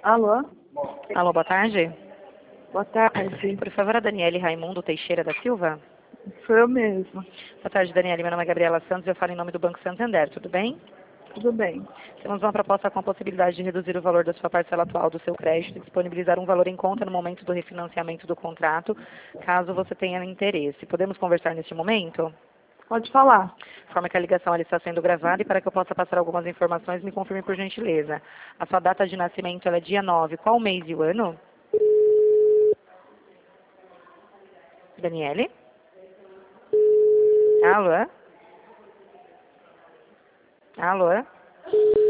Alô? Alô, boa tarde. Boa tarde. Por favor, a Daniele Raimundo Teixeira da Silva? Sou eu mesma. Boa tarde, Daniele. Meu nome é Gabriela Santos e eu falo em nome do Banco Santander. Tudo bem? Tudo bem. Temos uma proposta com a possibilidade de reduzir o valor da sua parcela atual do seu crédito e disponibilizar um valor em conta no momento do refinanciamento do contrato, caso você tenha interesse. Podemos conversar neste momento? Pode falar. Informa que a ligação ela está sendo gravada e para que eu possa passar algumas informações, me confirme por gentileza. A sua data de nascimento ela é dia 9. Qual o mês e o ano? Daniele? Alô? Alô?